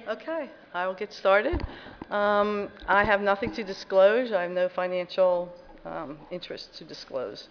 Okay, I will get started. I have nothing to disclose. I have no financial interest to disclose.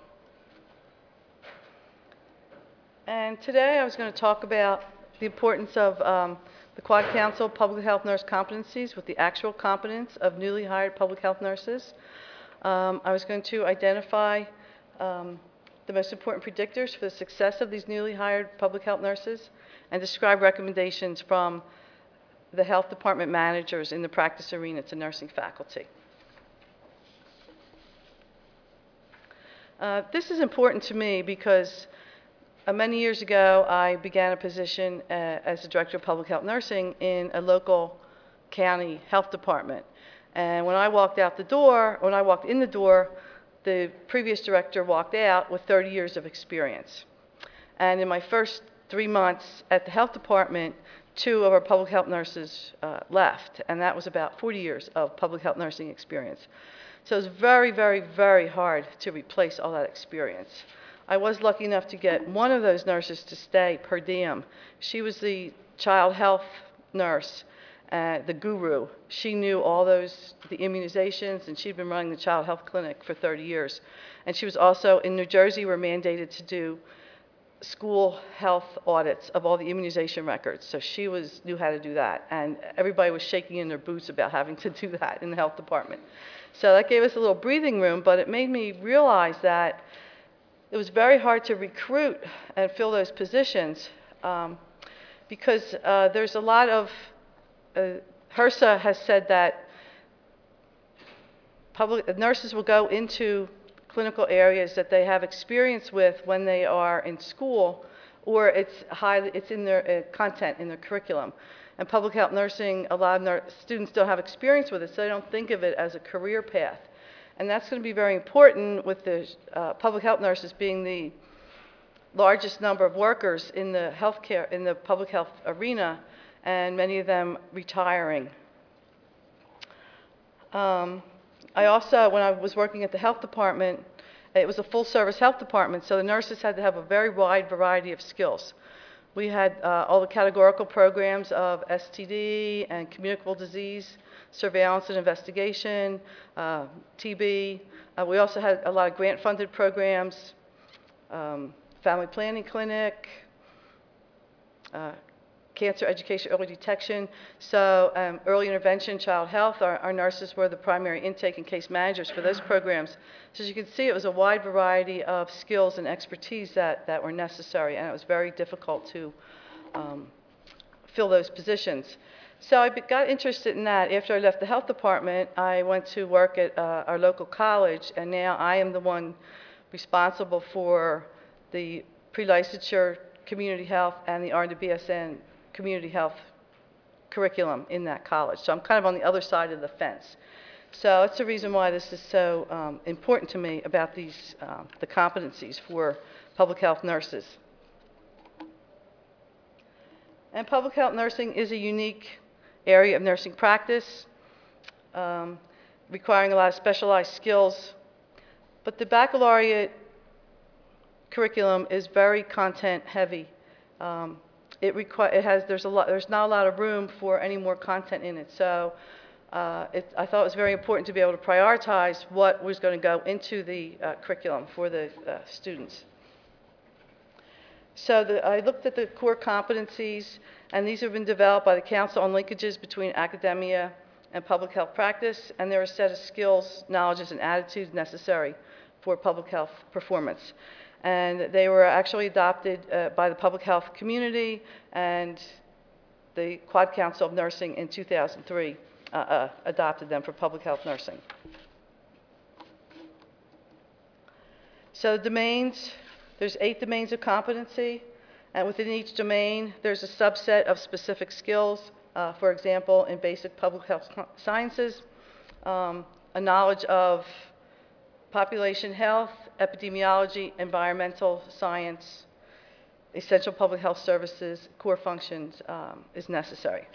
And today I was going to talk about the importance of the Quad Council Public Health Nurse Competencies with the actual competence of newly hired public health nurses. I was going to identify the most important predictors for the success of these newly hired public health nurses and describe recommendations from the health department managers in the practice arena to nursing faculty. This is important to me because many years ago I began a position as the director of public health nursing in a local county health department. And when I walked in the door, the previous director walked out with 30 years of experience. And in my first 3 months at the health department, 2 of our public health nurses left, and that was about 40 years of public health nursing experience. So it was very, very, very hard to replace all that experience. I was lucky enough to get one of those nurses to stay per diem. She was the child health nurse, the guru. She knew all the immunizations, and she'd been running the child health clinic for 30 years. And she was also, in New Jersey, we're mandated to do school health audits of all the immunization records. So she knew how to do that. And everybody was shaking in their boots about having to do that in the health department. So that gave us a little breathing room, but it made me realize that it was very hard to recruit and fill those positions because there's a lot of, HRSA has said that nurses will go into clinical areas that they have experience with when they are in school, or it's in their content in their curriculum. And public health nursing, a lot of students don't have experience with it, so they don't think of it as a career path. And that's going to be very important with the public health nurses being the largest number of workers in the public health arena, and many of them retiring. I also, when I was working at the health department, it was a full-service health department, so the nurses had to have a very wide variety of skills. We had all the categorical programs of STD and communicable disease, surveillance and investigation, TB. We also had a lot of grant-funded programs, family planning clinic, cancer education, early detection. So early intervention, child health, our nurses were the primary intake and case managers for those programs. So as you can see, it was a wide variety of skills and expertise that were necessary, and it was very difficult to fill those positions. So I got interested in that. After I left the health department, I went to work at our local college, and now I am the one responsible for the pre-licensure community health and the RN to BSN community health curriculum in that college. So I'm kind of on the other side of the fence. So that's the reason why this is so important to me about the competencies for public health nurses. And public health nursing is a unique area of nursing practice, requiring a lot of specialized skills. But the baccalaureate curriculum is very content heavy. There's not a lot of room for any more content in it. So I thought it was very important to be able to prioritize what was going to go into the curriculum for the students. So I looked at the core competencies, and these have been developed by the Council on Linkages between Academia and Public Health Practice, and they're a set of skills, knowledges, and attitudes necessary for public health performance. And they were actually adopted by the public health community and the Quad Council of Nursing in 2003 adopted them for public health nursing. So domains, there's 8 domains of competency, and within each domain there's a subset of specific skills. For example, in basic public health sciences, a knowledge of population health, epidemiology, environmental science, essential public health services, core functions is necessary.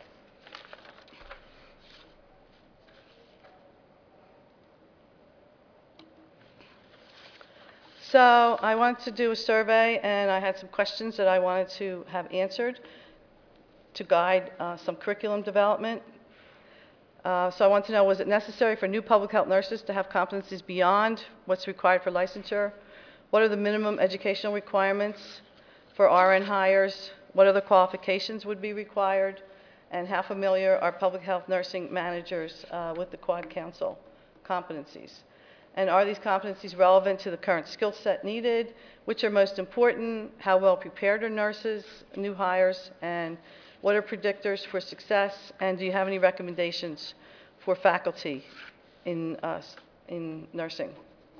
So I wanted to do a survey, and I had some questions that I wanted to have answered. to guide some curriculum development. So I want to know, was it necessary for new public health nurses to have competencies beyond what's required for licensure? What are the minimum educational requirements for RN hires? What other qualifications would be required? And how familiar are public health nursing managers with the Quad Council competencies? And are these competencies relevant to the current skill set needed? Which are most important? How well prepared are nurses, new hires? And what are predictors for success? And do you have any recommendations for faculty in nursing?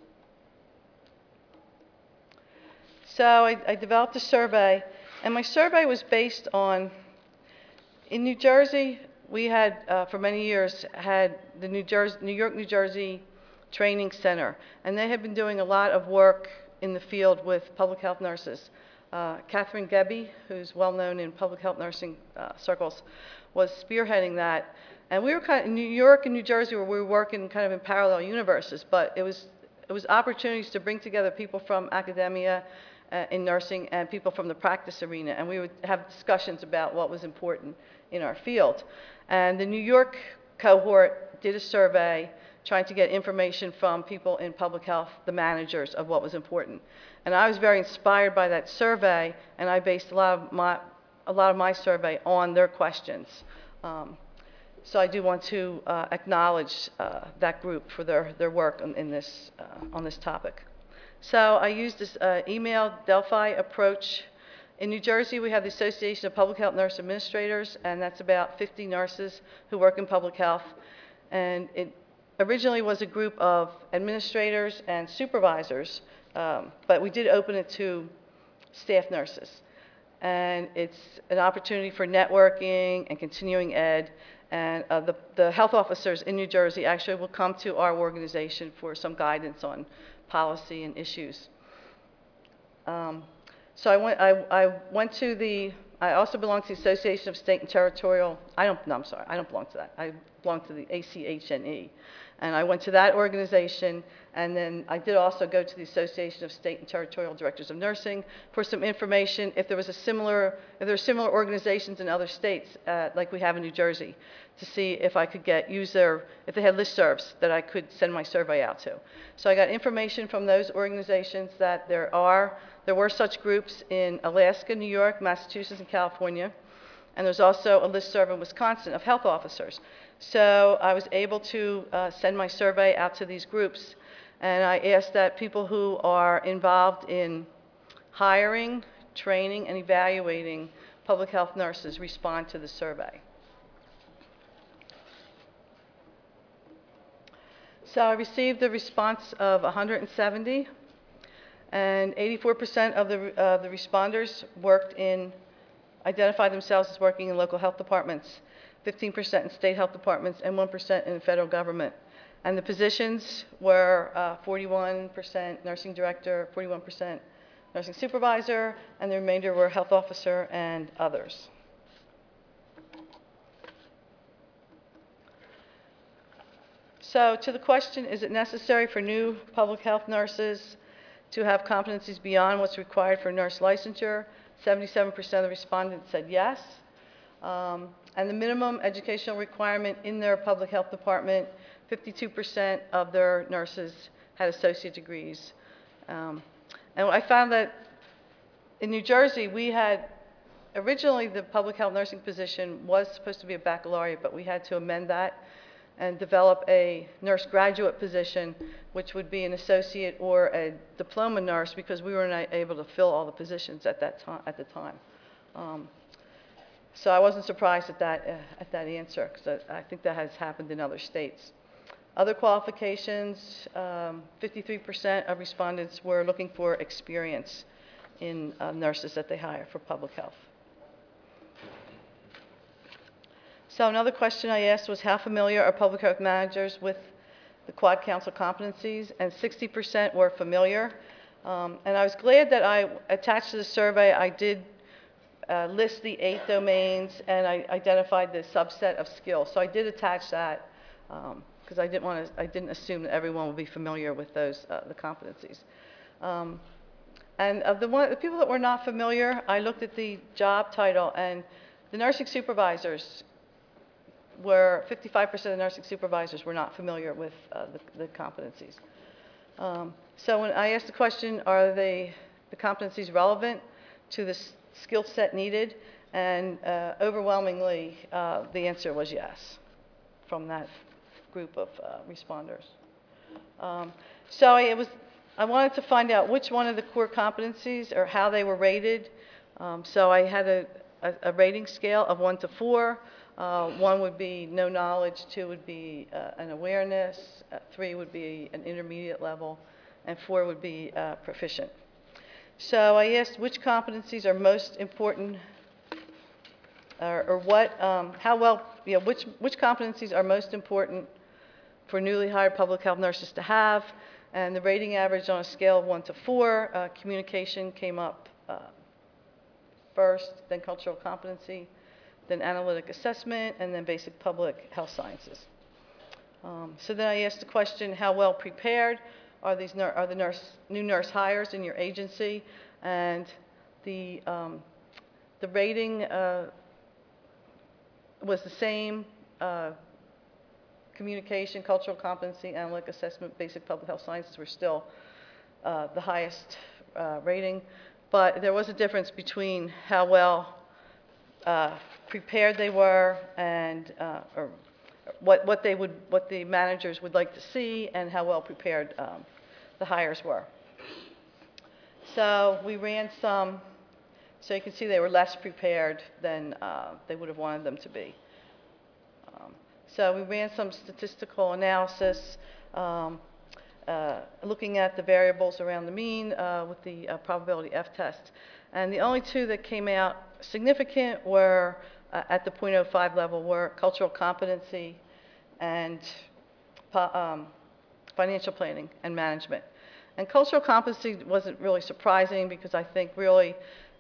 So I developed a survey, and my survey was based on, in New Jersey, we had, for many years, had the New York, New Jersey Training Center, and they had been doing a lot of work in the field with public health nurses. Catherine Gebbe, who's well known in public health nursing circles, was spearheading that. And we were kind of in New York and New Jersey, where we were working kind of in parallel universes, but it was opportunities to bring together people from academia in nursing and people from the practice arena, and we would have discussions about what was important in our field. And the New York cohort did a survey trying to get information from people in public health, the managers, of what was important. And I was very inspired by that survey, and I based a lot of my survey on their questions. So I do want to acknowledge that group for their work on this topic. So I used this email Delphi approach. In New Jersey, we have the Association of Public Health Nurse Administrators, and that's about 50 nurses who work in public health. And it originally was a group of administrators and supervisors, but we did open it to staff nurses. And it's an opportunity for networking and continuing ed. And the health officers in New Jersey actually will come to our organization for some guidance on policy and issues. So I went to I also belong to the Association of State and Territorial, I don't belong to that. I belong to the ACHNE. And I went to that organization, and then I did also go to the Association of State and Territorial Directors of Nursing for some information if there are similar organizations in other states, like we have in New Jersey, to see if I could if they had listservs that I could send my survey out to. So I got information from those organizations that there were such groups in Alaska, New York, Massachusetts, and California. And there's also a listserv in Wisconsin of health officers. So I was able to send my survey out to these groups, and I asked that people who are involved in hiring, training, and evaluating public health nurses respond to the survey. So I received a response of 170, and 84% of the responders identified themselves as working in local health departments, 15% in state health departments, and 1% in the federal government. And the positions were 41% nursing director, 41% nursing supervisor, and the remainder were health officer and others. So to the question, is it necessary for new public health nurses to have competencies beyond what's required for nurse licensure? 77% of the respondents said yes. And the minimum educational requirement in their public health department, 52% of their nurses had associate degrees. And I found that in New Jersey, originally the public health nursing position was supposed to be a baccalaureate, but we had to amend that and develop a nurse graduate position, which would be an associate or a diploma nurse, because we were not able to fill all the positions at the time. So I wasn't surprised at that answer, because I think that has happened in other states. Other qualifications, 53% of respondents were looking for experience in nurses that they hire for public health. So another question I asked was, how familiar are public health managers with the Quad Council competencies? And 60% were familiar. And I was glad that I attached to the survey, I did list the 8 domains, and I identified the subset of skills. So I did attach that because I didn't assume that everyone would be familiar with those the competencies. And of the people that were not familiar, I looked at the job title, and The nursing supervisors were, 55% of the nursing supervisors were not familiar with the competencies. So when I asked the question, are the competencies relevant to the skill set needed? And overwhelmingly, the answer was yes from that group of responders. So I wanted to find out which one of the core competencies or how they were rated. So I had a rating scale of 1 to 4. 1 would be no knowledge, 2 would be an awareness, 3 would be an intermediate level, and 4 would be proficient. So I asked which competencies are most important, or what, how well, which competencies are most important for newly hired public health nurses to have, and the rating average on a scale of 1 to 4, communication came up first, then cultural competency, then analytic assessment, and then basic public health sciences. So then I asked the question, how well prepared are the new nurse hires in your agency? And the rating was the same, communication, cultural competency, analytic assessment, basic public health sciences were still the highest rating. But there was a difference between how well prepared they were and or what the managers would like to see and how well prepared the hires were. So we ran some, so you can see they were less prepared than they would have wanted them to be. So we ran some statistical analysis looking at the variables around the mean with the probability F test. And the only 2 that came out significant were at the .05 level were cultural competency and financial planning and management. And cultural competency wasn't really surprising because I think really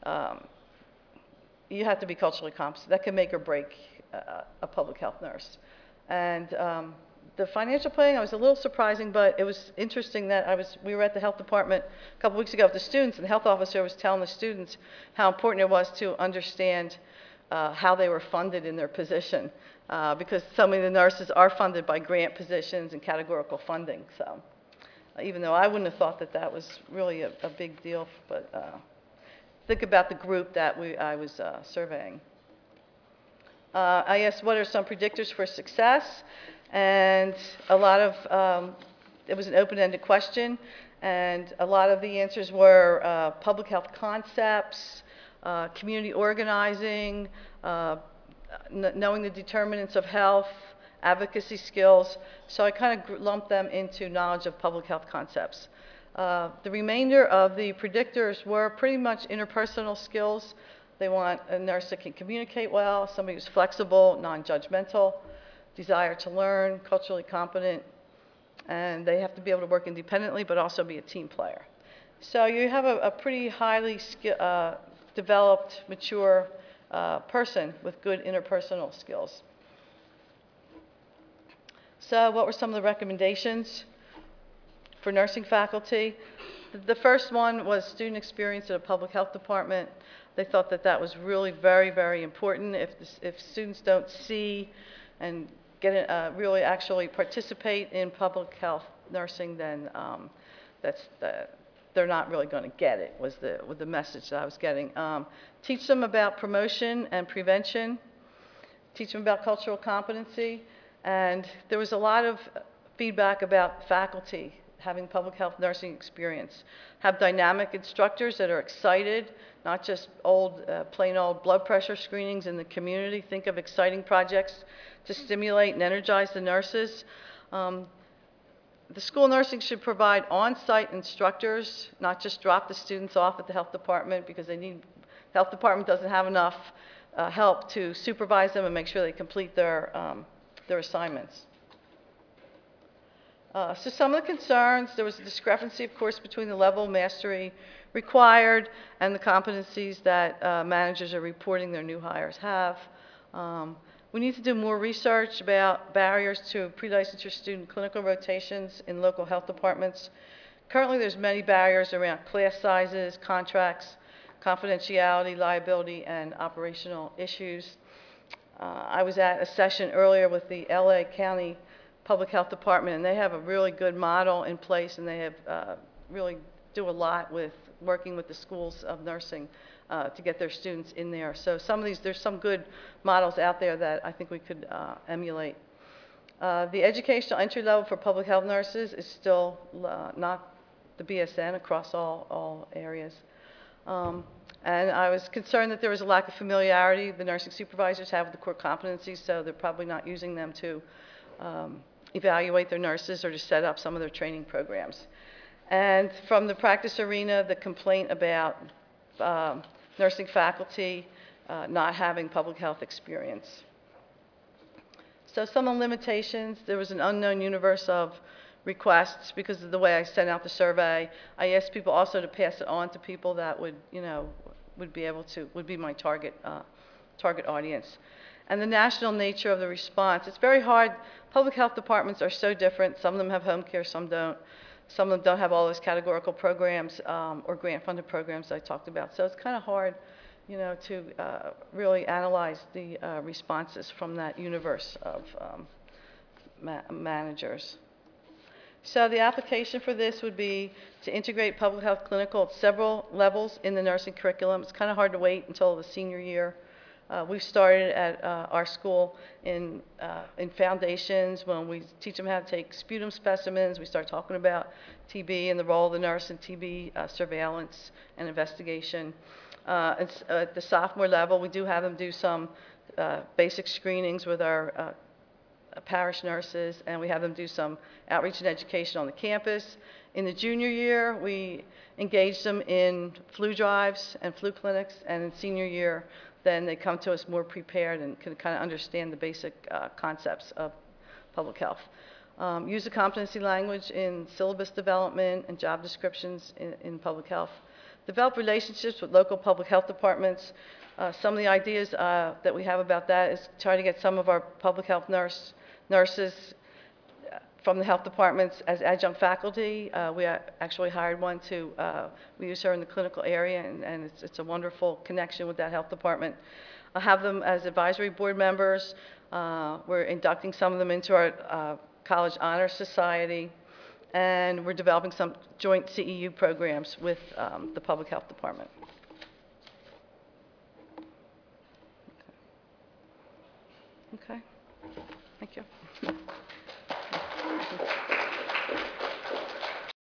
you have to be culturally competent. That can make or break a public health nurse. And the financial planning, I was a little surprising, but it was interesting that we were at the health department a couple weeks ago with the students, and the health officer was telling the students how important it was to understand how they were funded in their position, because some of the nurses are funded by grant positions and categorical funding. So even though I wouldn't have thought that that was really a big deal, but think about the group that I was surveying. I asked what are some predictors for success, and a lot of, it was an open-ended question, and a lot of the answers were public health concepts, community organizing, knowing the determinants of health, advocacy skills. So I kind of lumped them into knowledge of public health concepts. The remainder of the predictors were pretty much interpersonal skills. They want a nurse that can communicate well, somebody who's flexible, non-judgmental, desire to learn, culturally competent, and they have to be able to work independently but also be a team player. So you have a pretty highly developed, mature person with good interpersonal skills. So what were some of the recommendations for nursing faculty? The first one was student experience at a public health department. They thought that that was really very, very important. If students don't see and really actually participate in public health nursing, then they're not really going to get it, was the message that I was getting. Teach them about promotion and prevention. Teach them about cultural competency. And there was a lot of feedback about faculty having public health nursing experience. Have dynamic instructors that are excited, not just plain old blood pressure screenings in the community. Think of exciting projects to stimulate and energize the nurses. The school nursing should provide on-site instructors, not just drop the students off at the health department because health department doesn't have enough help to supervise them and make sure they complete their assignments. So some of the concerns, there was a discrepancy, of course, between the level of mastery required and the competencies that managers are reporting their new hires have. We need to do more research about barriers to pre-licensure student clinical rotations in local health departments. Currently, there's many barriers around class sizes, contracts, confidentiality, liability, and operational issues. I was at a session earlier with the LA County Public Health Department, and they have a really good model in place, and they have really do a lot with working with the schools of nursing to get their students in there. So some of these, there's some good models out there that I think we could emulate. The educational entry level for public health nurses is still not the BSN across all areas. And I was concerned that there was a lack of familiarity the nursing supervisors have with the core competencies, so they're probably not using them to evaluate their nurses or to set up some of their training programs. And from the practice arena, the complaint about nursing faculty not having public health experience. So some of the limitations, there was an unknown universe of requests because of the way I sent out the survey. I asked people also to pass it on to people that would, would be my target audience. And the national nature of the response, it's very hard. Public health departments are so different. Some of them have home care, some don't. Some of them don't have all those categorical programs or grant-funded programs I talked about. So it's kind of hard, to really analyze the responses from that universe of managers. So the application for this would be to integrate public health clinical at several levels in the nursing curriculum. It's kind of hard to wait until the senior year. We've started at our school in foundations when we teach them how to take sputum specimens. We start talking about TB and the role of the nurse in TB surveillance and investigation. At the sophomore level, we do have them do some basic screenings with our parish nurses, and we have them do some outreach and education on the campus. In the junior year, we engage them in flu drives and flu clinics, and in senior year, then they come to us more prepared and can kind of understand the basic concepts of public health. Use of competency language in syllabus development and job descriptions in public health. Develop relationships with local public health departments. Some of the ideas that we have about that is try to get some of our public health nurses from the health departments as adjunct faculty. We actually hired one we use her in the clinical area, and it's a wonderful connection with that health department. I have them as advisory board members. We're inducting some of them into our College Honor Society, and we're developing some joint CEU programs with the public health department. Okay. Thank you.